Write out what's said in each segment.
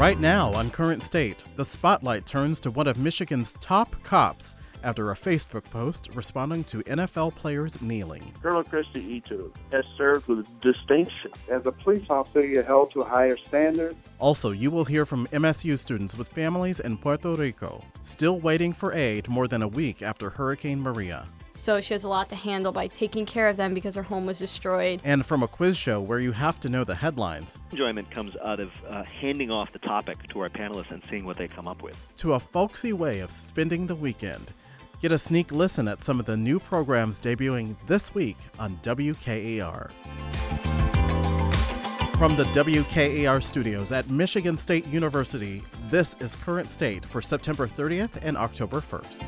Right now on Current State, the spotlight turns to one of Michigan's top cops after a Facebook post responding to NFL players kneeling. Colonel Christy Etu has served with distinction. As a police officer, you're held to a higher standard. Also, you will hear from MSU students with families in Puerto Rico, still waiting for aid more than a week after Hurricane Maria. So she has a lot to handle by taking care of them because her home was destroyed. And from a quiz show where you have to know the headlines. Enjoyment comes out of handing off the topic to our panelists and seeing what they come up with. To a folksy way of spending the weekend. Get a sneak listen at some of the new programs debuting this week on WKAR. From the WKAR studios at Michigan State University, this is Current State for September 30th and October 1st.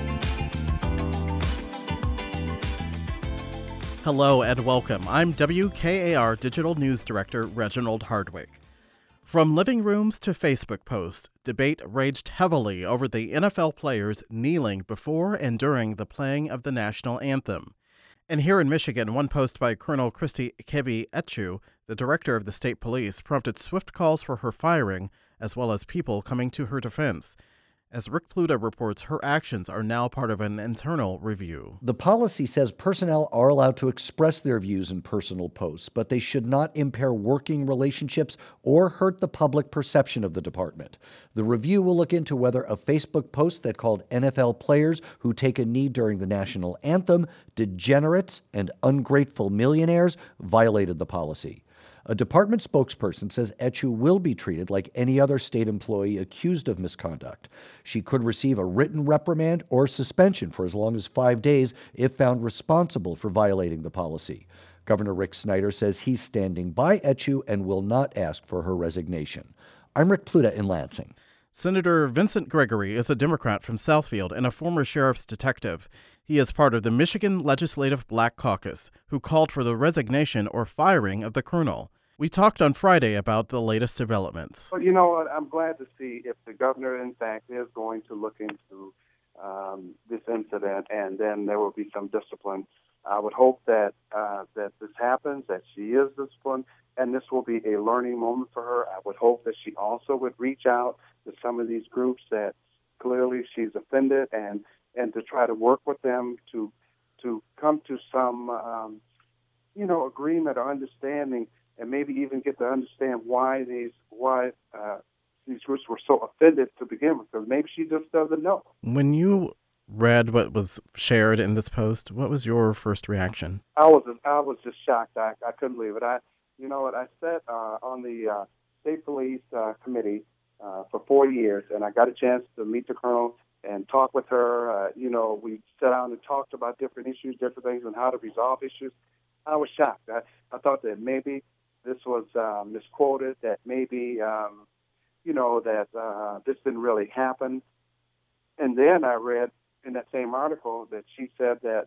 Hello and welcome. I'm WKAR Digital News Director Reginald Hardwick. From living rooms to Facebook posts, debate raged heavily over the NFL players kneeling before and during the playing of the national anthem. And here in Michigan, one post by Colonel Christy Kebi Etu, the director of the state police, prompted swift calls for her firing, as well as people coming to her defense. As Rick Pluta reports, her actions are now part of an internal review. The policy says personnel are allowed to express their views in personal posts, but they should not impair working relationships or hurt the public perception of the department. The review will look into whether a Facebook post that called NFL players who take a knee during the national anthem degenerates and ungrateful millionaires violated the policy. A department spokesperson says Etu will be treated like any other state employee accused of misconduct. She could receive a written reprimand or suspension for as long as 5 days if found responsible for violating the policy. Governor Rick Snyder says he's standing by Etu and will not ask for her resignation. I'm Rick Pluta in Lansing. Senator Vincent Gregory is a Democrat from Southfield and a former sheriff's detective. He is part of the Michigan Legislative Black Caucus, who called for the resignation or firing of the colonel. We talked on Friday about the latest developments. Well, you know what? I'm glad to see if the governor, in fact, is going to look into this incident, and then there will be some discipline. I would hope that that this happens, that she is disciplined, and this will be a learning moment for her. I would hope that she also would reach out to some of these groups that clearly she's offended and to try to work with them to come to some, agreement or understanding, and maybe even get to understand why these groups were so offended to begin with, because maybe she just doesn't know. When you read what was shared in this post, what was your first reaction? I was just shocked. I couldn't believe it. I sat on the state police committee for 4 years, and I got a chance to meet the colonel and talk with her. We sat down and talked about different issues, different things, and how to resolve issues. I was shocked. I thought that maybe this was misquoted, that maybe, that this didn't really happen. And then I read in that same article that she said that,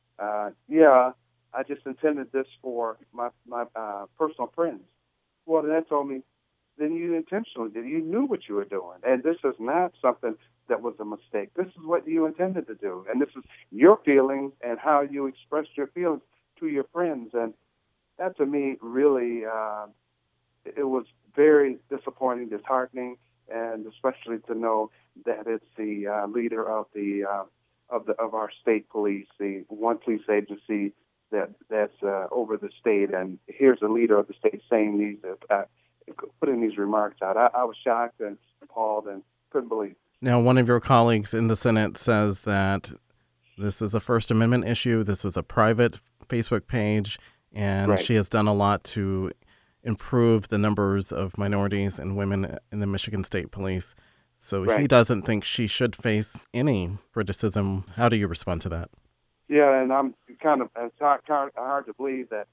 I just intended this for my personal friends. Well, then that told me, then you intentionally did. You knew what you were doing. And this is not something that was a mistake. This is what you intended to do. And this is your feelings and how you expressed your feelings to your friends. And that, to me, really, it was very disappointing, disheartening, and especially to know that it's the leader of our state police, the one police agency that's over the state. And here's the leader of the state saying these, putting these remarks out. I was shocked and appalled and couldn't believe it. Now, one of your colleagues in the Senate says that this is a First Amendment issue. This was a private Facebook page, and right. She has done a lot to improve the numbers of minorities and women in the Michigan State Police. So right. He doesn't think she should face any criticism. How do you respond to that? Yeah, and I'm it's hard to believe that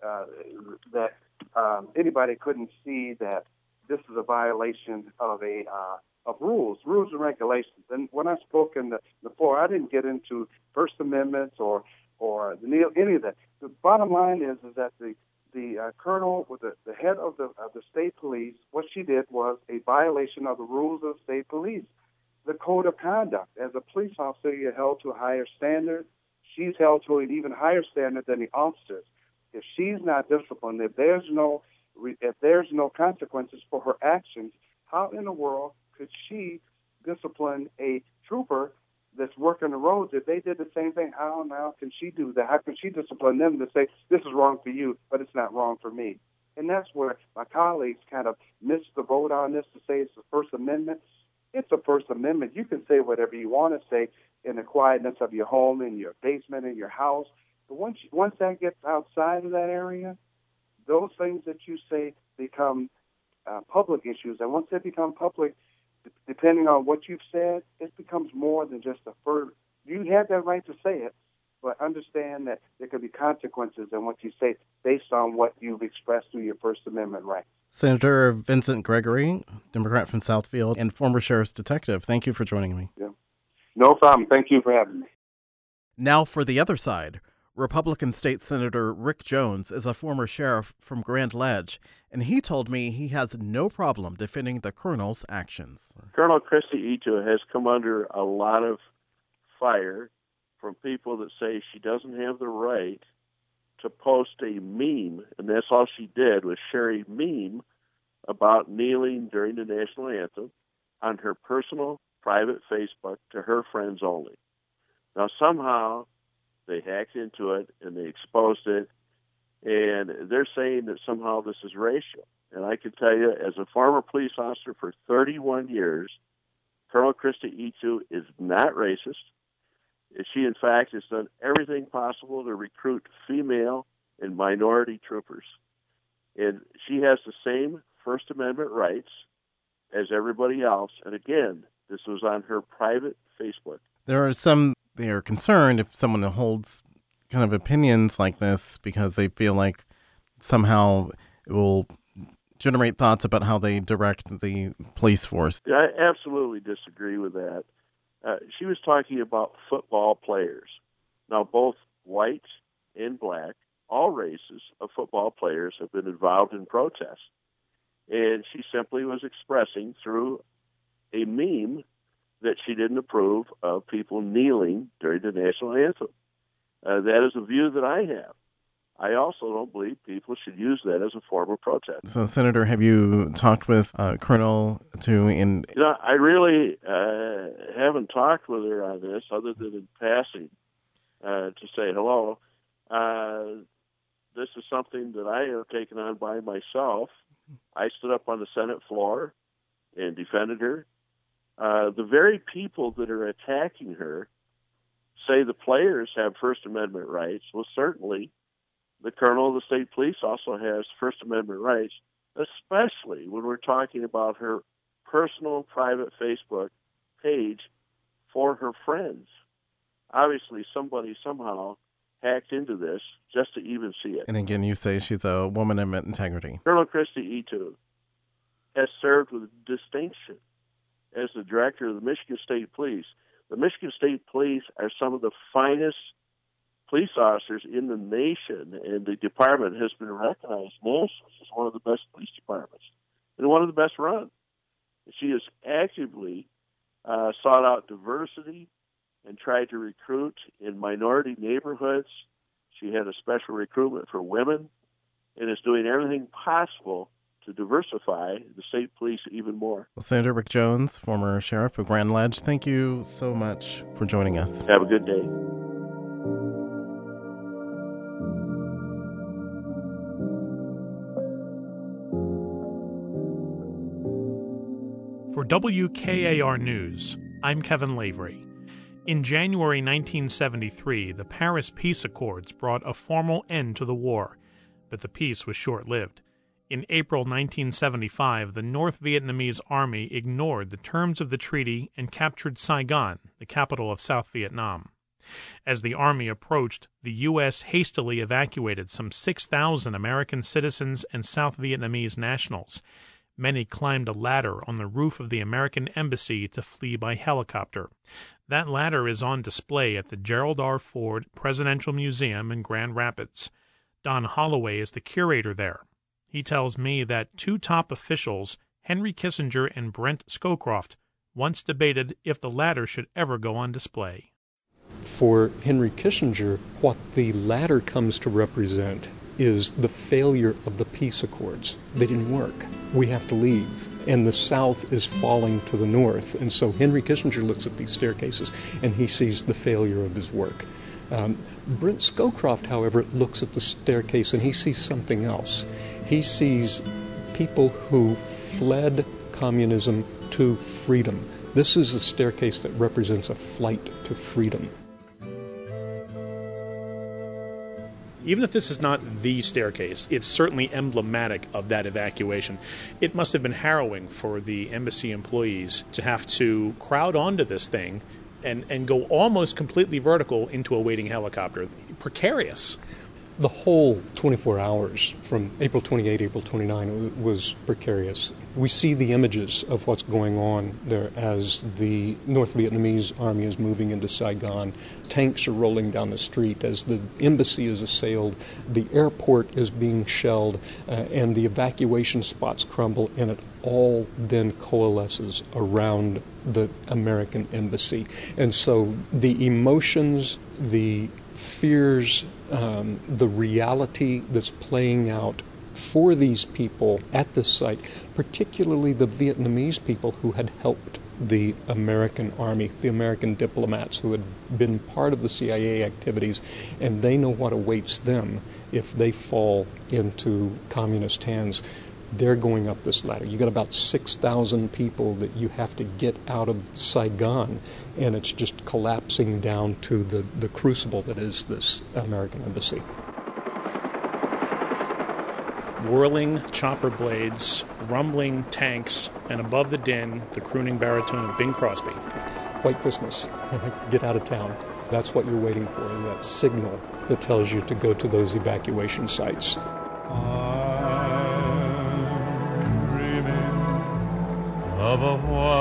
anybody couldn't see that this is a violation of of rules and regulations. And when I spoke in the floor, I didn't get into First Amendments or any of that. The bottom line is that the colonel, with the head of the state police, what she did was a violation of the rules of the state police, the code of conduct. As a police officer, you're held to a higher standard. She's held to an even higher standard than the officers. If she's not disciplined, if there's no consequences for her actions, how in the world could she discipline a trooper that's working the roads? If they did the same thing, how now can she do that? How can she discipline them to say, this is wrong for you, but it's not wrong for me? And that's where my colleagues kind of missed the vote on this to say it's the First Amendment. It's a First Amendment. You can say whatever you want to say in the quietness of your home, in your basement, in your house. But once that gets outside of that area, those things that you say become public issues. And once they become public, depending on what you've said, it becomes more than just a first. You have that right to say it, but understand that there could be consequences in what you say based on what you've expressed through your First Amendment rights. Senator Vincent Gregory, Democrat from Southfield and former sheriff's detective, thank you for joining me. Yeah. No problem. Thank you for having me. Now for the other side. Republican State Senator Rick Jones is a former sheriff from Grand Ledge, and he told me he has no problem defending the colonel's actions. Colonel Christy Ito has come under a lot of fire from people that say she doesn't have the right to post a meme, and that's all she did was share a meme about kneeling during the national anthem on her personal private Facebook to her friends only. Now, somehow they hacked into it and they exposed it, and they're saying that somehow this is racial. And I can tell you, as a former police officer for 31 years, Colonel Christy Ito is not racist. She, in fact, has done everything possible to recruit female and minority troopers. And she has the same First Amendment rights as everybody else. And again, this was on her private Facebook. There are some, they are concerned if someone holds kind of opinions like this because they feel like somehow it will generate thoughts about how they direct the police force. I absolutely disagree with that. She was talking about football players. Now, both white and black, all races of football players have been involved in protests. And she simply was expressing through a meme that she didn't approve of people kneeling during the national anthem. That is a view that I have. I also don't believe people should use that as a form of protest. So, Senator, have you talked with Colonel to in? You know, I really haven't talked with her on this other than in passing to say hello. This is something that I have taken on by myself. I stood up on the Senate floor and defended her. The very people that are attacking her say the players have First Amendment rights. Well, certainly the colonel of the state police also has First Amendment rights, especially when we're talking about her personal private Facebook page for her friends. Obviously, somebody somehow hacked into this just to even see it. And again, you say she's a woman of integrity. Colonel Christy Ito has served with distinction as the director of the Michigan State Police. The Michigan State Police are some of the finest police officers in the nation, and the department has been recognized nationally as one of the best police departments and one of the best run. She has actively sought out diversity and tried to recruit in minority neighborhoods. She had a special recruitment for women and is doing everything possible to diversify the state police even more. Well, Senator Rick Jones, former sheriff of Grand Ledge, thank you so much for joining us. Have a good day. For WKAR News, I'm Kevin Lavery. In January 1973, the Paris Peace Accords brought a formal end to the war, but the peace was short-lived. In April 1975, the North Vietnamese Army ignored the terms of the treaty and captured Saigon, the capital of South Vietnam. As the Army approached, the U.S. hastily evacuated some 6,000 American citizens and South Vietnamese nationals. Many climbed a ladder on the roof of the American embassy to flee by helicopter. That ladder is on display at the Gerald R. Ford Presidential Museum in Grand Rapids. Don Holloway is the curator there. He tells me that two top officials, Henry Kissinger and Brent Scowcroft, once debated if the ladder should ever go on display. For Henry Kissinger, what the ladder comes to represent is the failure of the peace accords. They didn't work. We have to leave. And the South is falling to the North. And so Henry Kissinger looks at these staircases and he sees the failure of his work. Brent Scowcroft, however, looks at the staircase and he sees something else. He sees people who fled communism to freedom. This is a staircase that represents a flight to freedom. Even if this is not the staircase, it's certainly emblematic of that evacuation. It must have been harrowing for the embassy employees to have to crowd onto this thing and go almost completely vertical into a waiting helicopter. Precarious. The whole 24 hours from April 28, April 29 was precarious. We see the images of what's going on there as the North Vietnamese army is moving into Saigon. Tanks are rolling down the street as the embassy is assailed. The airport is being shelled and the evacuation spots crumble, and it all then coalesces around the American embassy. And so the emotions, the fears, the reality that's playing out for these people at this site, particularly the Vietnamese people who had helped the American army, the American diplomats who had been part of the CIA activities, and they know what awaits them if they fall into communist hands. They're going up this ladder. You got about 6,000 people that you have to get out of Saigon, and it's just collapsing down to the crucible that is this American embassy. Whirling chopper blades, rumbling tanks, and above the din, the crooning baritone of Bing Crosby. White Christmas. Get out of town. That's what you're waiting for, that signal that tells you to go to those evacuation sites. Of a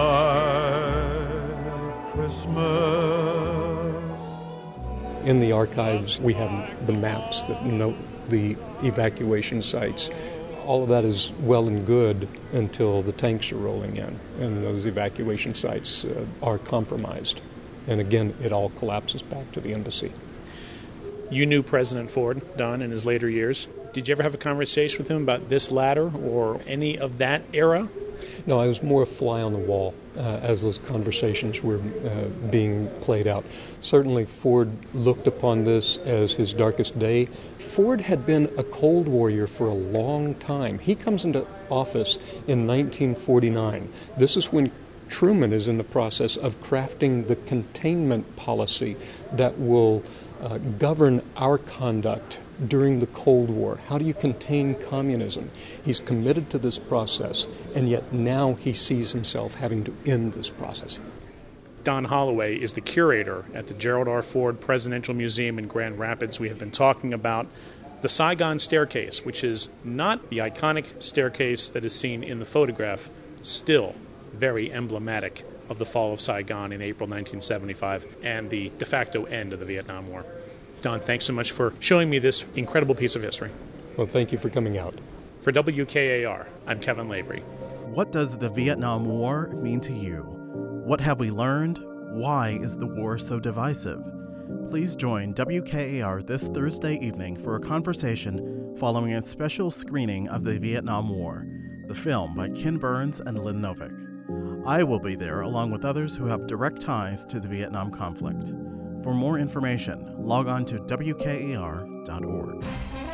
white Christmas. In the archives, we have the maps that note the evacuation sites. All of that is well and good until the tanks are rolling in and those evacuation sites are compromised. And again, it all collapses back to the embassy. You knew President Ford, Don, in his later years. Did you ever have a conversation with him about this ladder or any of that era? No, I was more a fly on the wall as those conversations were being played out. Certainly Ford looked upon this as his darkest day. Ford had been a Cold Warrior for a long time. He comes into office in 1949. This is when Truman is in the process of crafting the containment policy that will govern our conduct during the Cold War. How do you contain communism? He's committed to this process, and yet now he sees himself having to end this process. Don Holloway is the curator at the Gerald R. Ford Presidential Museum in Grand Rapids. We have been talking about the Saigon staircase, which is not the iconic staircase that is seen in the photograph, still very emblematic of the fall of Saigon in April 1975 and the de facto end of the Vietnam War. Don, thanks so much for showing me this incredible piece of history. Well, thank you for coming out. For WKAR, I'm Kevin Lavery. What does the Vietnam War mean to you? What have we learned? Why is the war so divisive? Please join WKAR this Thursday evening for a conversation following a special screening of the Vietnam War, the film by Ken Burns and Lynn Novick. I will be there along with others who have direct ties to the Vietnam conflict. For more information, log on to WKAR.org.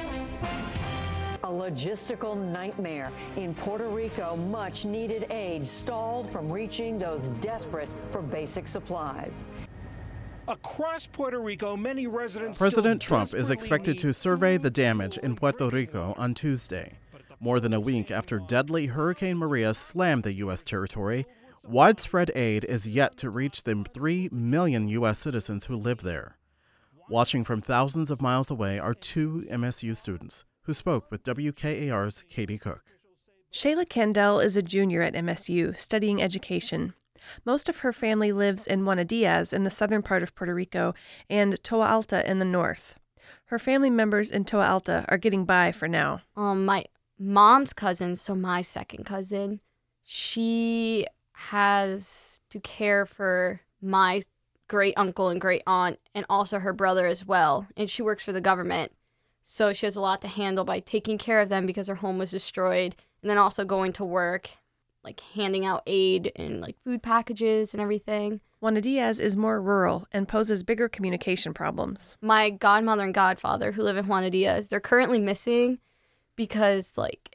A logistical nightmare. In Puerto Rico, much needed aid stalled from reaching those desperate for basic supplies. Across Puerto Rico, many residents. President Trump is expected to survey the damage in Puerto Rico on Tuesday. More than a week after deadly Hurricane Maria slammed the U.S. territory, widespread aid is yet to reach the 3 million U.S. citizens who live there. Watching from thousands of miles away are two MSU students who spoke with WKAR's Katie Cook. Shayla Kendall is a junior at MSU studying education. Most of her family lives in Juana Diaz in the southern part of Puerto Rico and Toa Alta in the north. Her family members in Toa Alta are getting by for now. My mom's cousin, so my second cousin, she has to care for my great uncle and great aunt and also her brother as well. And she works for the government. So she has a lot to handle by taking care of them because her home was destroyed, and then also going to work, like handing out aid and like food packages and everything. Juana Diaz is more rural and poses bigger communication problems. My godmother and godfather who live in Juana Diaz, they're currently missing because like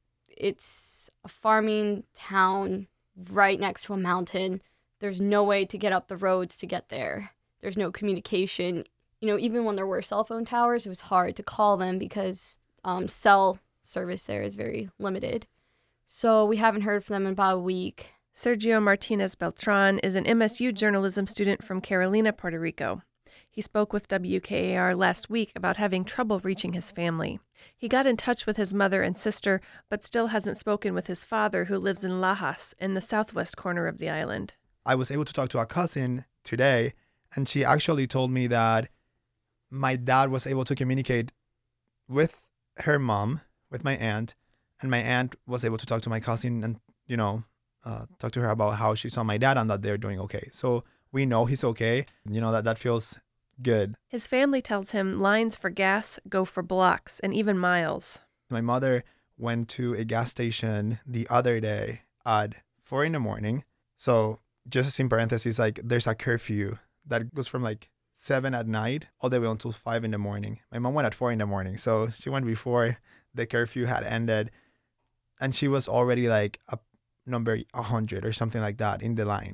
it's a farming town right next to a mountain. There's no way to get up the roads to get there. There's no communication. You know, even when there were cell phone towers, it was hard to call them because cell service there is very limited. So we haven't heard from them in about a week. Sergio Martinez Beltran is an MSU journalism student from Carolina, Puerto Rico. He spoke with WKAR last week about having trouble reaching his family. He got in touch with his mother and sister, but still hasn't spoken with his father, who lives in Lajas, in the southwest corner of the island. I was able to talk to a cousin today, and she actually told me that my dad was able to communicate with her mom, with my aunt, and my aunt was able to talk to my cousin and, talk to her about how she saw my dad and that they're doing okay. So we know he's okay. That feels good. His family tells him lines for gas go for blocks and even miles. My mother went to a gas station the other day at 4 a.m. So just in parentheses, like there's a curfew that goes from like 7 at night all the way until 5 a.m. My mom went at 4 a.m. So she went before the curfew had ended. And she was already like a number 100 or something like that in the line.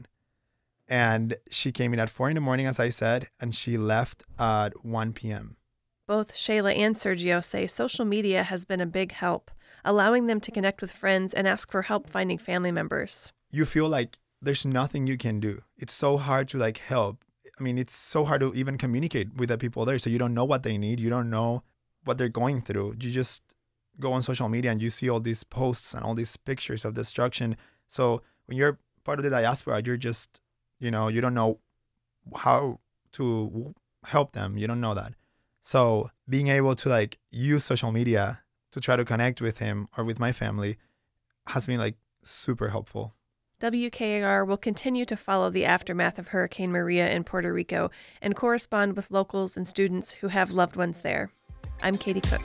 And she came in at 4 a.m, as I said, and she left at 1 p.m. Both Shayla and Sergio say social media has been a big help, allowing them to connect with friends and ask for help finding family members. You feel like there's nothing you can do. It's so hard to like help. I mean, it's so hard to even communicate with the people there. So you don't know what they need. You don't know what they're going through. You just go on social media and you see all these posts and all these pictures of destruction. So when you're part of the diaspora, you're just, you don't know how to help them. You don't know that. So being able to like use social media to try to connect with him or with my family has been like super helpful. WKAR will continue to follow the aftermath of Hurricane Maria in Puerto Rico and correspond with locals and students who have loved ones there. I'm Katie Cook.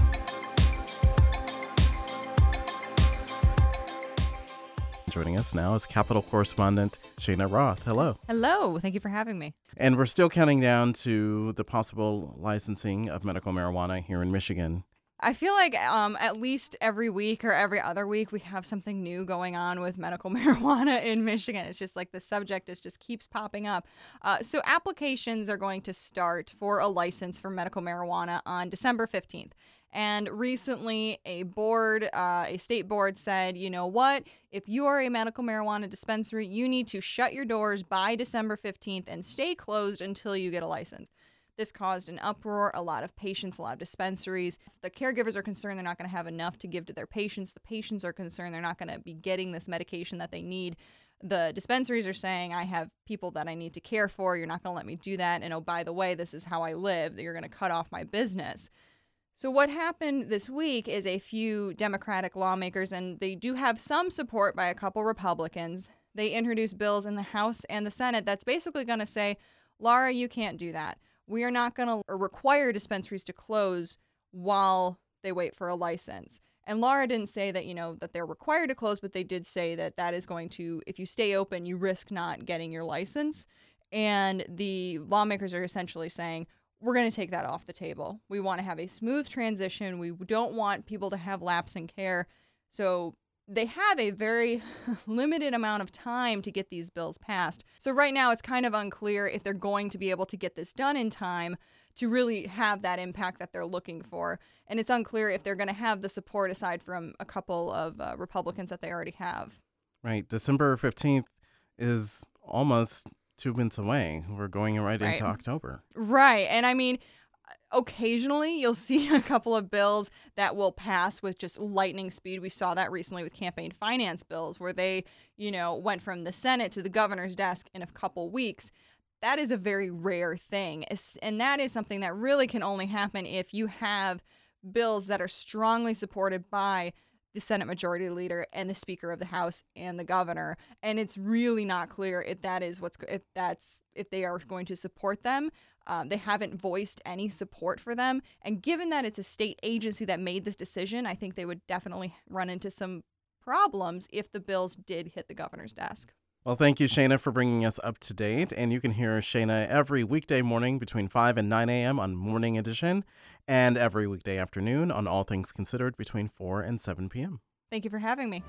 Joining us now is Capitol correspondent Shayna Roth. Hello. Hello. Thank you for having me. And we're still counting down to the possible licensing of medical marijuana here in Michigan. I feel like at least every week or every other week we have something new going on with medical marijuana in Michigan. It's just like the subject just keeps popping up. So applications are going to start for a license for medical marijuana on December 15th. And recently a state board said, you know what, if you are a medical marijuana dispensary, you need to shut your doors by December 15th and stay closed until you get a license. This caused an uproar. A lot of patients, a lot of dispensaries. The caregivers are concerned they're not going to have enough to give to their patients. The patients are concerned they're not going to be getting this medication that they need. The dispensaries are saying, I have people that I need to care for. You're not going to let me do that. And oh, by the way, this is how I live. You're going to cut off my business. So what happened this week is a few Democratic lawmakers, and they do have some support by a couple Republicans. They introduced bills in the House and the Senate that's basically going to say, Laura, you can't do that. We are not going to require dispensaries to close while they wait for a license. And Laura didn't say that, that they're required to close, but they did say that that is going to, if you stay open, you risk not getting your license. And the lawmakers are essentially saying, we're going to take that off the table. We want to have a smooth transition. We don't want people to have lapse in care. So they have a very limited amount of time to get these bills passed. So right now it's kind of unclear if they're going to be able to get this done in time to really have that impact that they're looking for. And it's unclear if they're going to have the support aside from a couple of Republicans that they already have. Right. December 15th is almost 2 months away. We're going right into October. Right. And I mean, occasionally you'll see a couple of bills that will pass with just lightning speed. We saw that recently with campaign finance bills where they, went from the Senate to the governor's desk in a couple weeks. That is a very rare thing. And that is something that really can only happen if you have bills that are strongly supported by the Senate Majority Leader and the Speaker of the House and the governor. And it's really not clear if that is if they are going to support them. They haven't voiced any support for them. And given that it's a state agency that made this decision, I think they would definitely run into some problems if the bills did hit the governor's desk. Well, thank you, Shayna, for bringing us up to date. And you can hear Shayna every weekday morning between 5 and 9 a.m. on Morning Edition, and every weekday afternoon on All Things Considered between 4 and 7 p.m. Thank you for having me.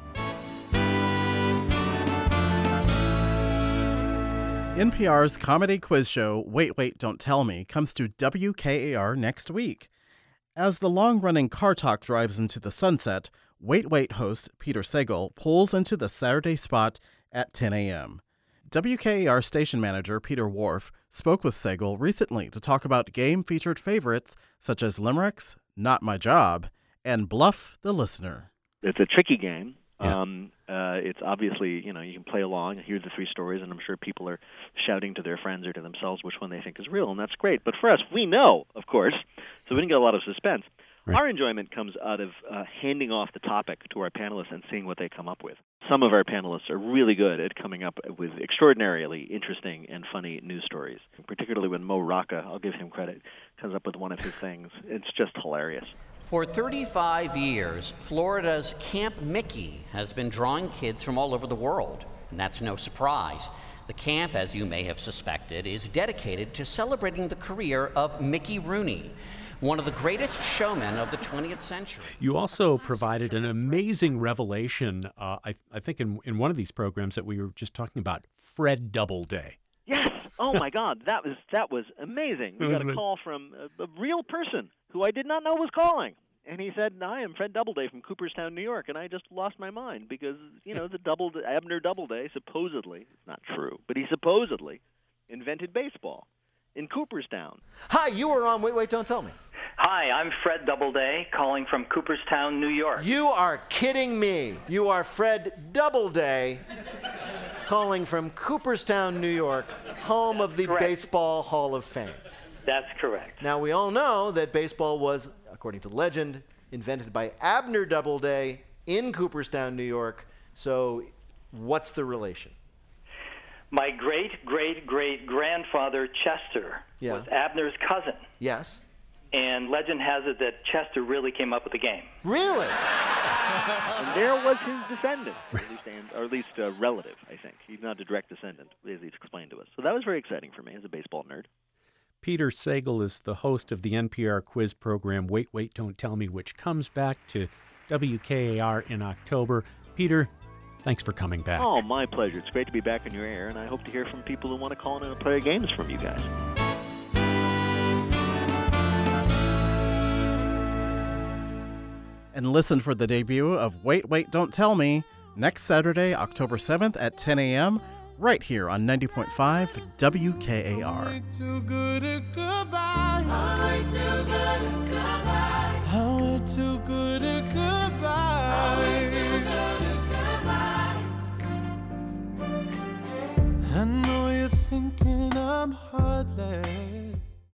NPR's comedy quiz show, Wait, Wait, Don't Tell Me, comes to WKAR next week. As the long-running car talk drives into the sunset, Wait, Wait host Peter Sagal pulls into the Saturday spot at 10 a.m. WKAR station manager Peter Wharf spoke with Sagal recently to talk about game-featured favorites such as Limericks, Not My Job, and Bluff the Listener. It's a tricky game. Yeah. It's obviously, you can play along, hear the three stories, and I'm sure people are shouting to their friends or to themselves which one they think is real, and that's great. But for us, we know, of course, so we didn't get a lot of suspense. Right. Our enjoyment comes out of handing off the topic to our panelists and seeing what they come up with. Some of our panelists are really good at coming up with extraordinarily interesting and funny news stories, particularly when Mo Rocca, I'll give him credit, comes up with one of his things. It's just hilarious. For 35 years, Florida's Camp Mickey has been drawing kids from all over the world, and that's no surprise. The camp, as you may have suspected, is dedicated to celebrating the career of Mickey Rooney, one of the greatest showmen of the 20th century. You also provided an amazing revelation, I think in one of these programs that we were just talking about, Fred Doubleday. Yes. Oh, my God. That was amazing. We got a call from a real person who I did not know was calling. And he said, I am Fred Doubleday from Cooperstown, New York. And I just lost my mind because, Abner Doubleday supposedly, it's not true, but he supposedly invented baseball in Cooperstown. Hi, you were on Wait, Wait, Don't Tell Me. Hi, I'm Fred Doubleday, calling from Cooperstown, New York. You are kidding me. You are Fred Doubleday, calling from Cooperstown, New York, home of the Baseball Hall of Fame. That's correct. Now, we all know that baseball was, according to legend, invented by Abner Doubleday in Cooperstown, New York. So what's the relation? My great-great-great-grandfather, Chester, was Abner's cousin. Yes. And legend has it that Chester really came up with the game. Really? And there was his descendant, or at least relative, I think. He's not a direct descendant, as he's explained to us. So that was very exciting for me as a baseball nerd. Peter Sagal is the host of the NPR quiz program, Wait, Wait, Don't Tell Me, which comes back to WKAR in October. Peter, thanks for coming back. Oh, my pleasure. It's great to be back in your air, and I hope to hear from people who want to call in and play games from you guys. And listen for the debut of Wait, Wait, Don't Tell Me next Saturday, October 7th at 10 a.m., right here on 90.5 WKAR.